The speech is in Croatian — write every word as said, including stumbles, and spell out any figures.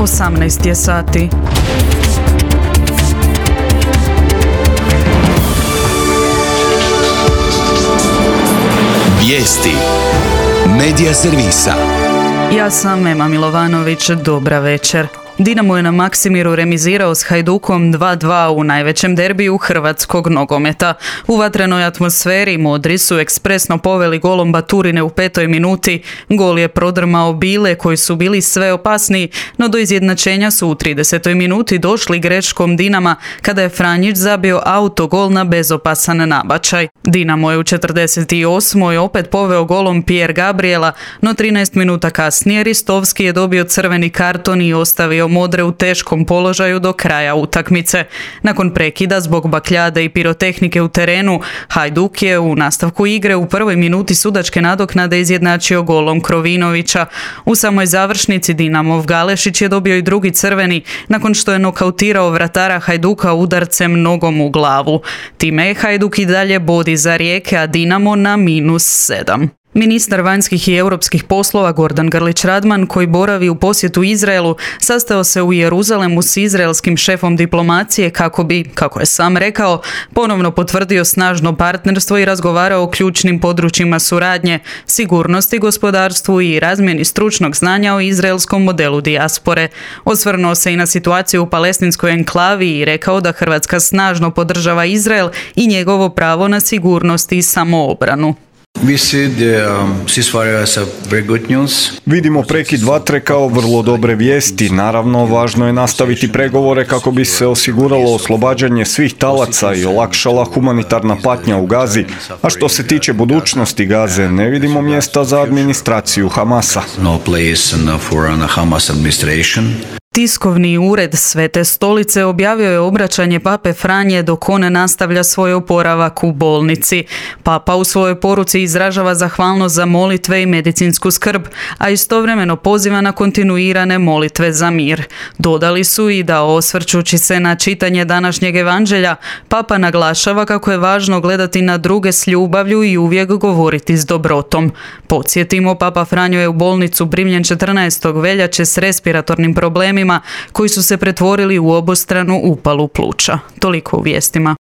osamnaest je sati. Vijesti Medija servisa. Ja sam Ema Milovanović, dobra večer. Dinamo je na Maksimiru remizirao s Hajdukom dva dva u najvećem derbiju hrvatskog nogometa. U vatrenoj atmosferi modri su ekspresno poveli golom Baturine u petoj minuti. Gol je prodrmao Bile koji su bili sve opasniji, no do izjednačenja su u tridesetoj minuti došli greškom Dinama kada je Franjić zabio autogol na bezopasan nabačaj. Dinamo je u četrdeset osmoj opet poveo golom Pierre Gabriela, no trinaest minuta kasnije Ristovski je dobio crveni karton i ostavio Modre u teškom položaju do kraja utakmice. Nakon prekida zbog bakljade i pirotehnike u terenu, Hajduk je u nastavku igre u prvoj minuti sudačke nadoknade izjednačio golom Krovinovića. U samoj završnici Dinamov Galešić je dobio i drugi crveni nakon što je nokautirao vratara Hajduka udarcem nogom u glavu. Time je Hajduk i dalje bodi za Rijeke, a Dinamo na minus sedam. Ministar vanjskih i europskih poslova Gordan Grlić Radman, koji boravi u posjetu Izraelu, sastao se u Jeruzalemu s izraelskim šefom diplomacije kako bi, kako je sam rekao, ponovno potvrdio snažno partnerstvo i razgovarao o ključnim područjima suradnje, sigurnosti, gospodarstvu i razmjeni stručnog znanja o izraelskom modelu dijaspore. Osvrnuo se i na situaciju u palestinskoj enklavi i rekao da Hrvatska snažno podržava Izrael i njegovo pravo na sigurnost i samoobranu. Vidimo prekid vatre kao vrlo dobre vijesti. Naravno, važno je nastaviti pregovore kako bi se osiguralo oslobađanje svih talaca i olakšala humanitarna patnja u Gazi. A što se tiče budućnosti Gaze, ne vidimo mjesta za administraciju Hamasa. Tiskovni ured Svete stolice objavio je obraćanje Pape Franje dok on nastavlja svoj oporavak u bolnici. Papa u svojoj poruci izražava zahvalnost za molitve i medicinsku skrb, a istovremeno poziva na kontinuirane molitve za mir. Dodali su i da, osvrćući se na čitanje današnjeg evanđelja, Papa naglašava kako je važno gledati na druge s ljubavlju i uvijek govoriti s dobrotom. Podsjetimo, Papa Franjo je u bolnicu primljen četrnaestog veljače s respiratornim problemima koji su se pretvorili u obostranu upalu pluća. Toliko u vijestima.